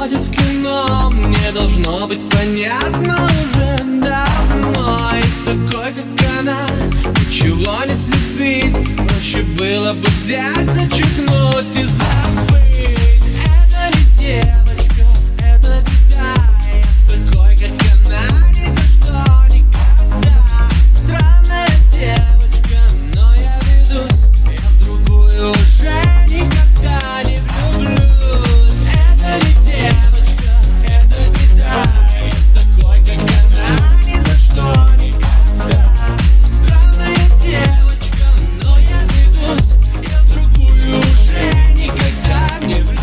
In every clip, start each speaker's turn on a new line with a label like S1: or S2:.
S1: происходит в кино, мне должно быть понятно уже давно. И с такой, как она, ничего не слепить. Проще было бы взять, зачеркнуть и забыть. Это не девочка, это беда. Я с такой, как она, ни за что никогда. Странная девочка, но я ведусь. Я в другую уже никогда не влюблюсь. Это не девочка, это беда. Я с такой, как она, ни за что никогда. Странная девочка, но я ведусь. Я в другую уже никогда не влюблюсь.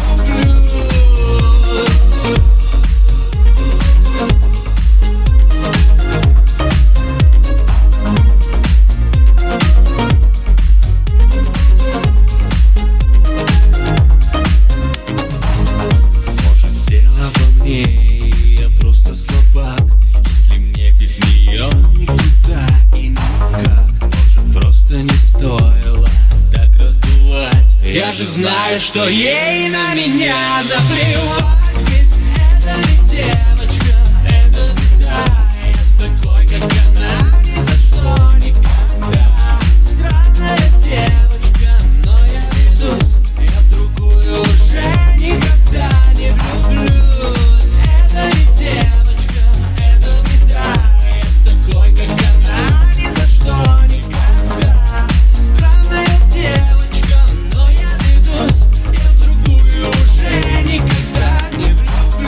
S1: Может, дело во мне, я просто слабак. Если мне без нее никуда и никак. Может, просто не стоило так раздувать. Я же знаю, что ей на меня наплевать. Ведь это не девочка, это беда. Я с такой, как она, ни за что никогда. Странная девочка, но я ведусь. Я в другую уже никогда не влюблюсь. Это не девочка, это беда. Я с такой, как она, ни за что никогда. Странная девочка, но я ведусь. Я в другую уже никогда не влюблюсь.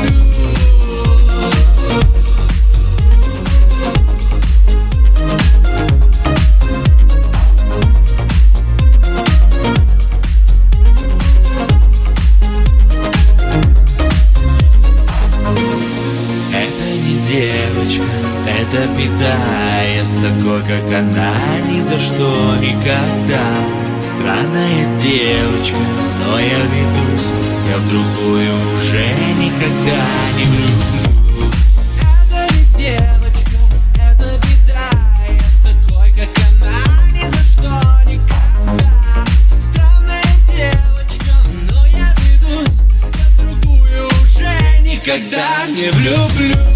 S1: Это не девочка, это беда. Я с такой, как она, ни за что никогда. Странная девочка, но я ведусь. Я в другую уже никогда не влюблюсь. Это не девочка, это беда. Я с такой, как она, ни за что никогда. Странная девочка, но я ведусь. Я в другую уже никогда не влюблюсь.